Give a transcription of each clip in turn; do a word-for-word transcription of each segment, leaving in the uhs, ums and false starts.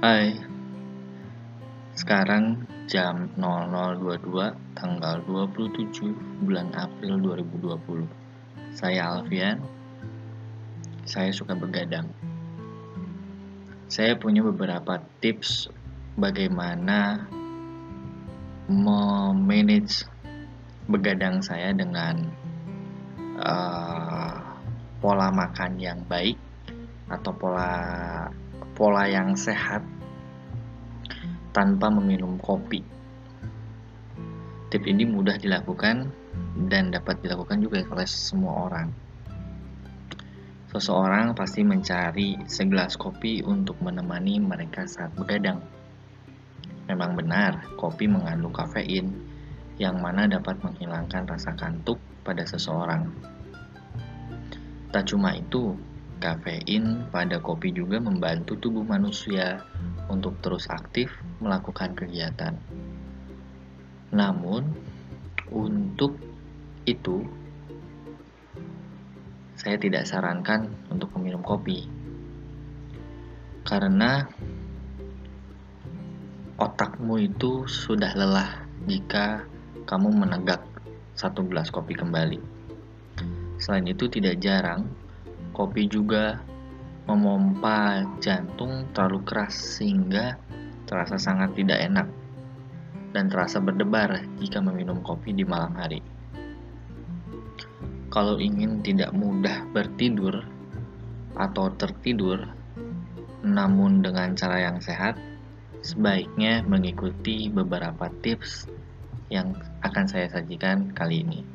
Hai, sekarang jam nol nol dua puluh dua tanggal dua puluh tujuh bulan April dua ribu dua puluh. Saya Alfian, saya suka begadang. Saya punya beberapa tips bagaimana memanage begadang saya dengan uh, pola makan yang baik atau pola pola yang sehat tanpa meminum kopi. Tips ini mudah dilakukan dan dapat dilakukan juga oleh semua orang. Seseorang pasti mencari segelas kopi untuk menemani mereka saat begadang. Memang benar, kopi mengandung kafein yang mana dapat menghilangkan rasa kantuk pada seseorang. Tak cuma itu, kafein pada kopi juga membantu tubuh manusia untuk terus aktif melakukan kegiatan. Namun, untuk itu, saya tidak sarankan untuk meminum kopi. Karena otakmu itu sudah lelah jika kamu menegak satu gelas kopi kembali. Selain itu, tidak jarang kopi juga memompa jantung terlalu keras sehingga terasa sangat tidak enak dan terasa berdebar jika meminum kopi di malam hari. Kalau ingin tidak mudah bertidur atau tertidur, namun dengan cara yang sehat, sebaiknya mengikuti beberapa tips yang akan saya sajikan kali ini.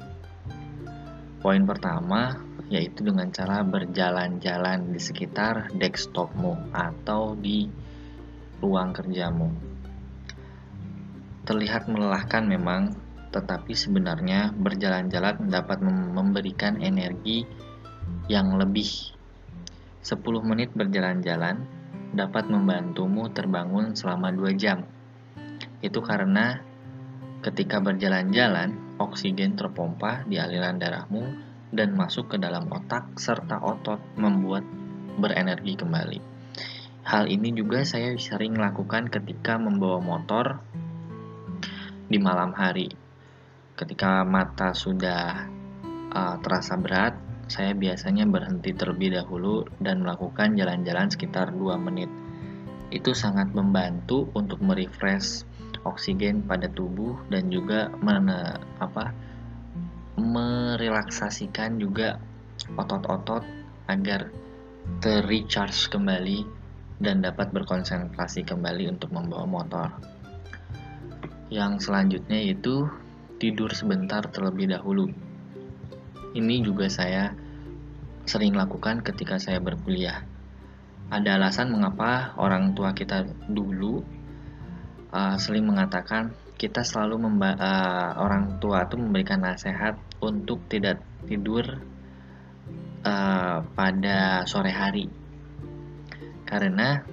Poin pertama yaitu dengan cara berjalan-jalan di sekitar desktopmu atau di ruang kerjamu. Terlihat melelahkan memang, tetapi sebenarnya berjalan-jalan dapat memberikan energi yang lebih. sepuluh menit berjalan-jalan dapat membantumu terbangun selama dua jam. Itu karena ketika berjalan-jalan, oksigen terpompa di aliran darahmu dan masuk ke dalam otak serta otot membuat berenergi kembali. Hal ini juga saya sering lakukan ketika membawa motor di malam hari. Ketika mata sudah uh, terasa berat, saya biasanya berhenti terlebih dahulu dan melakukan jalan-jalan sekitar dua menit. Itu sangat membantu untuk merefresh oksigen pada tubuh dan juga mene, apa, merelaksasikan juga otot-otot agar ter-recharge kembali dan dapat berkonsentrasi kembali untuk membawa motor. Yang selanjutnya yaitu tidur sebentar terlebih dahulu. Ini juga saya sering lakukan ketika saya berkuliah. Ada alasan mengapa orang tua kita dulu uh, sering mengatakan kita selalu memba- uh, orang tua itu memberikan nasihat untuk tidak tidur uh, pada sore hari. Karena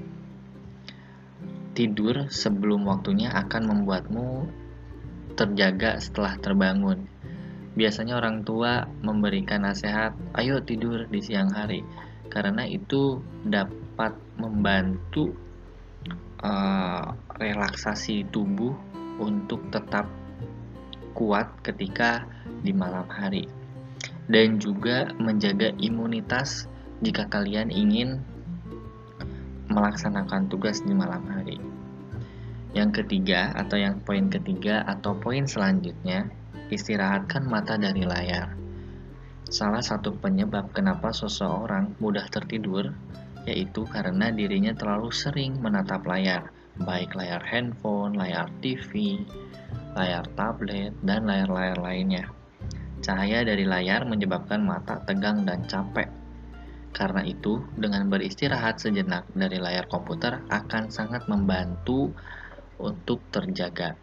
tidur sebelum waktunya akan membuatmu terjaga setelah terbangun. Biasanya orang tua memberikan nasihat, ayo tidur di siang hari, karena itu dapat membantu uh, relaksasi tubuh untuk tetap kuat ketika di malam hari, dan juga menjaga imunitas jika kalian ingin melaksanakan tugas di malam hari. Yang ketiga atau yang poin ketiga atau poin selanjutnya, istirahatkan mata dari layar. Salah satu penyebab kenapa seseorang mudah tertidur yaitu karena dirinya terlalu sering menatap layar, baik layar handphone, layar T V, layar tablet, dan layar-layar lainnya. Cahaya dari layar menyebabkan mata tegang dan capek. Karena itu, dengan beristirahat sejenak dari layar komputer akan sangat membantu untuk terjaga.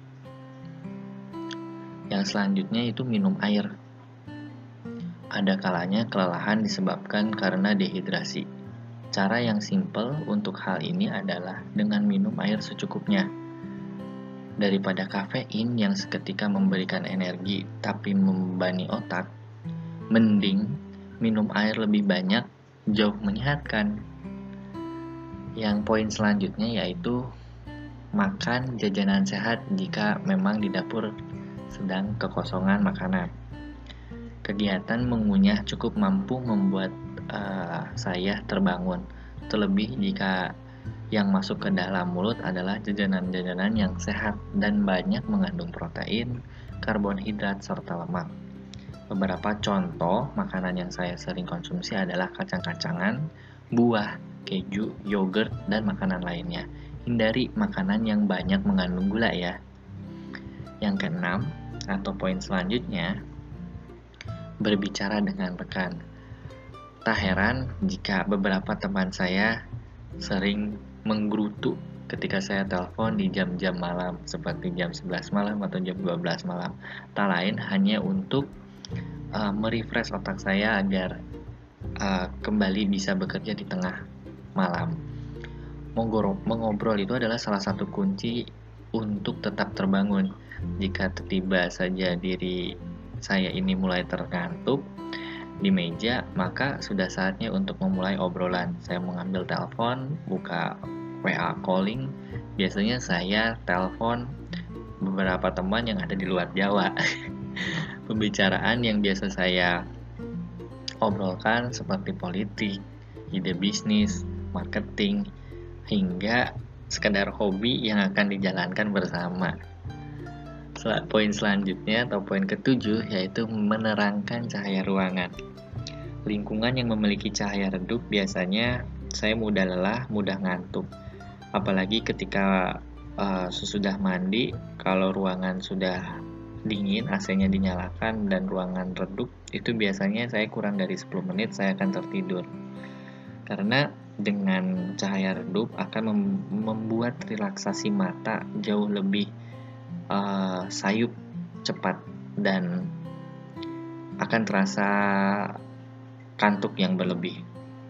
Yang selanjutnya itu minum air. Ada kalanya kelelahan disebabkan karena dehidrasi. Cara yang simpel untuk hal ini adalah dengan minum air secukupnya. Daripada kafein yang seketika memberikan energi tapi membebani otak, mending minum air lebih banyak, jauh menyehatkan. Yang poin selanjutnya yaitu makan jajanan sehat jika memang di dapur sedang kekosongan makanan. Kegiatan mengunyah cukup mampu membuat uh, saya terbangun, terlebih jika yang masuk ke dalam mulut adalah jajanan-jajanan yang sehat dan banyak mengandung protein, karbohidrat, serta lemak. Beberapa contoh makanan yang saya sering konsumsi adalah kacang-kacangan, buah, keju, yogurt, dan makanan lainnya. Hindari makanan yang banyak mengandung gula ya. Yang keenam, atau poin selanjutnya, berbicara dengan rekan. Tak heran jika beberapa teman saya sering menggerutu ketika saya telepon di jam-jam malam, seperti jam sebelas malam atau jam dua belas malam. Tak lain hanya untuk uh, merefresh otak saya agar uh, kembali bisa bekerja di tengah malam. Mengobrol itu adalah salah satu kunci untuk tetap terbangun. Jika tiba saja diri saya ini mulai terkantuk di meja, maka sudah saatnya untuk memulai obrolan. Saya mengambil telepon, buka W A calling. Biasanya saya telepon beberapa teman yang ada di luar Jawa. Pembicaraan yang biasa saya obrolkan seperti politik, ide bisnis, marketing, hingga sekedar hobi yang akan dijalankan bersama. Poin selanjutnya atau poin ketujuh yaitu menerangkan cahaya ruangan. Lingkungan yang memiliki cahaya redup biasanya saya mudah lelah, mudah ngantuk. Apalagi ketika uh, sesudah mandi, kalau ruangan sudah dingin, A C-nya dinyalakan dan ruangan redup, itu biasanya saya kurang dari sepuluh menit saya akan tertidur. Karena dengan cahaya redup akan mem- membuat relaksasi mata jauh lebih uh, sayup, cepat, dan akan terasa kantuk yang berlebih.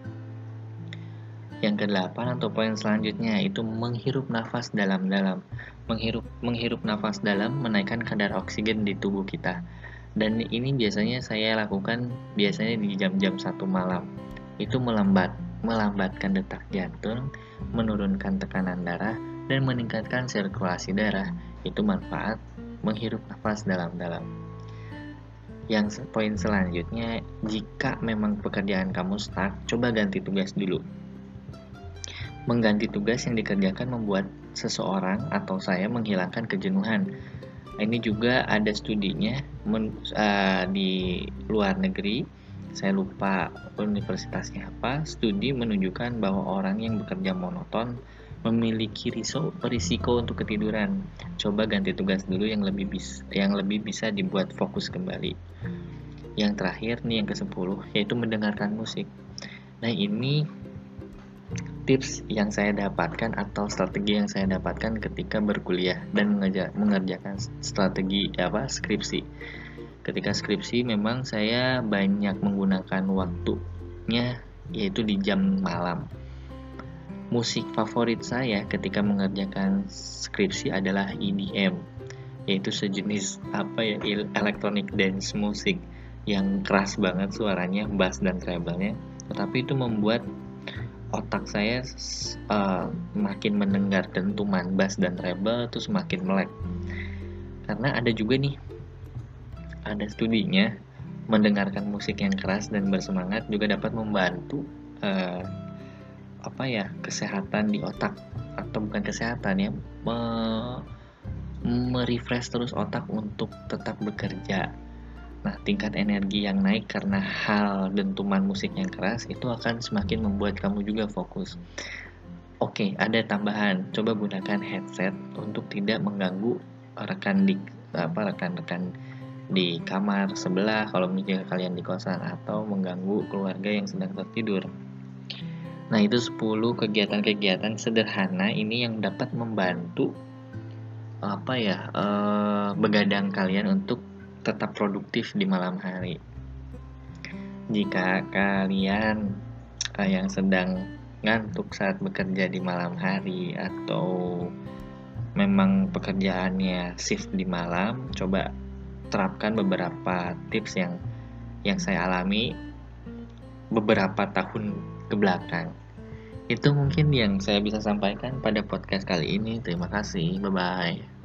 Yang kedelapan atau poin selanjutnya itu menghirup nafas dalam-dalam. Menghirup menghirup nafas dalam menaikkan kadar oksigen di tubuh kita. Dan ini biasanya saya lakukan biasanya di jam-jam satu malam. Itu melambat, melambatkan detak jantung, menurunkan tekanan darah, dan meningkatkan sirkulasi darah. Itu manfaat menghirup nafas dalam-dalam. Yang poin selanjutnya, jika memang pekerjaan kamu stuck, coba ganti tugas dulu. Mengganti tugas yang dikerjakan membuat seseorang atau saya menghilangkan kejenuhan. Ini juga ada studinya men, uh, di luar negeri, saya lupa universitasnya apa. Studi menunjukkan bahwa orang yang bekerja monoton memiliki risiko, risiko untuk ketiduran. Coba ganti tugas dulu yang lebih bisa, yang lebih bisa dibuat fokus kembali. Yang terakhir nih yang kesepuluh yaitu mendengarkan musik. Nah ini tips yang saya dapatkan atau strategi yang saya dapatkan ketika berkuliah dan mengerjakan strategi apa skripsi. Ketika skripsi memang saya banyak menggunakan waktunya yaitu di jam malam. Musik favorit saya ketika mengerjakan skripsi adalah E D M, yaitu sejenis apa ya electronic dance music yang keras banget suaranya, bass dan treble-nya, tetapi itu membuat otak saya uh, makin mendengar dentuman bass dan treble terus makin melek. Karena ada juga nih, ada studinya mendengarkan musik yang keras dan bersemangat juga dapat membantu uh, apa ya kesehatan di otak, atau bukan kesehatan ya, me- merefresh terus otak untuk tetap bekerja. Nah, tingkat energi yang naik karena hal dentuman musik yang keras itu akan semakin membuat kamu juga fokus. Oke, ada tambahan. Coba gunakan headset untuk tidak mengganggu rekan di apa rekan-rekan di kamar sebelah kalau misalnya kalian di kosan, atau mengganggu keluarga yang sedang tertidur. Nah, itu sepuluh kegiatan-kegiatan sederhana ini yang dapat membantu apa ya eh, begadang kalian untuk tetap produktif di malam hari. Jika kalian uh, yang sedang ngantuk saat bekerja di malam hari atau memang pekerjaannya shift di malam, coba terapkan beberapa tips yang yang saya alami beberapa tahun ke belakang. Itu mungkin yang saya bisa sampaikan pada podcast kali ini. Terima kasih. Bye bye.